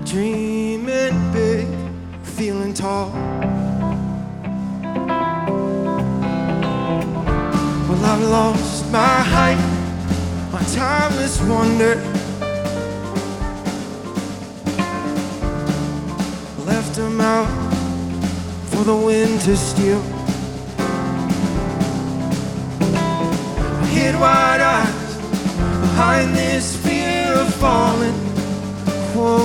Dreaming big, feeling tall. Well, I've lost my height, my timeless wonder. Left them out for the wind to steal. I hid wide eyes behind this fear of falling. Whoa.